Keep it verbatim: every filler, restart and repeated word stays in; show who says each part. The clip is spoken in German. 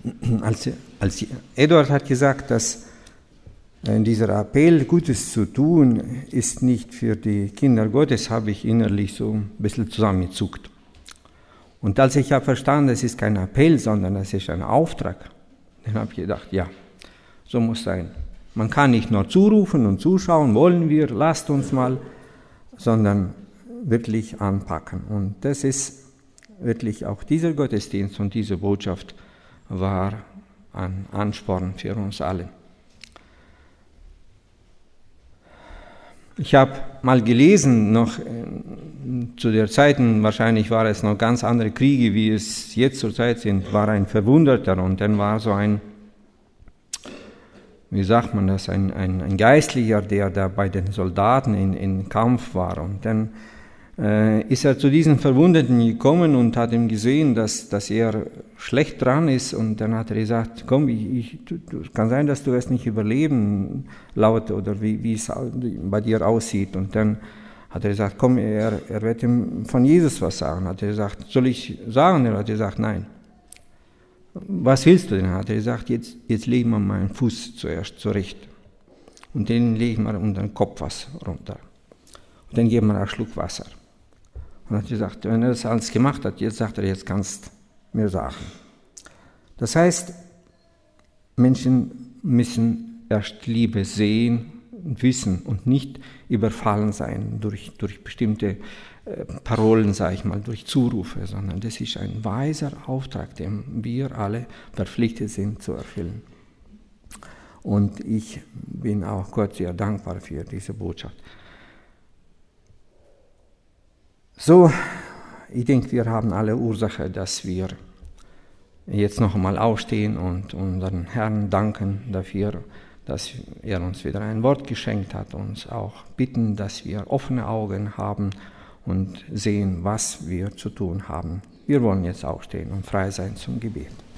Speaker 1: als, als Eduard hat gesagt, dass dieser Appell, Gutes zu tun, ist nicht für die Kinder Gottes, habe ich innerlich so ein bisschen zusammengezuckt. Und als ich habe verstanden, es ist kein Appell, sondern es ist ein Auftrag, dann habe ich gedacht, ja, so muss es sein. Man kann nicht nur zurufen und zuschauen, wollen wir, lasst uns mal, sondern wirklich anpacken. Und das ist wirklich auch dieser Gottesdienst und diese Botschaft war ein Ansporn für uns alle. Ich habe mal gelesen, noch zu der Zeit, wahrscheinlich war es noch ganz andere Kriege, wie es jetzt zur Zeit sind, war ein Verwundeter und dann war so ein, wie sagt man das, ein, ein, ein Geistlicher, der da bei den Soldaten in, in Kampf war. Und dann äh, ist er zu diesen Verwundeten gekommen und hat ihm gesehen, dass, dass er schlecht dran ist. Und dann hat er gesagt, komm, ich, ich, du, kann sein, dass du es nicht überleben, laut oder wie, wie es bei dir aussieht. Und dann hat er gesagt, komm, er, er wird ihm von Jesus was sagen. Hat er gesagt, soll ich sagen? Er hat gesagt, nein. Was willst du denn? Hat er gesagt, jetzt, jetzt legen wir meinen Fuß zuerst zurecht. Und den legen wir unter den Kopf was runter. Und dann geben wir einen Schluck Wasser. Und hat gesagt, wenn er das alles gemacht hat, jetzt sagt er, jetzt kannst du mir sagen. Das heißt, Menschen müssen erst Liebe sehen und wissen und nicht überfallen sein durch, durch bestimmte äh, Parolen, sage ich mal, durch Zurufe, sondern das ist ein weiser Auftrag, den wir alle verpflichtet sind zu erfüllen. Und ich bin auch Gott sehr dankbar für diese Botschaft. So, ich denke, wir haben alle Ursache, dass wir jetzt noch einmal aufstehen und unseren Herrn danken dafür, dass er uns wieder ein Wort geschenkt hat, uns auch bitten, dass wir offene Augen haben und sehen, was wir zu tun haben. Wir wollen jetzt aufstehen und frei sein zum Gebet.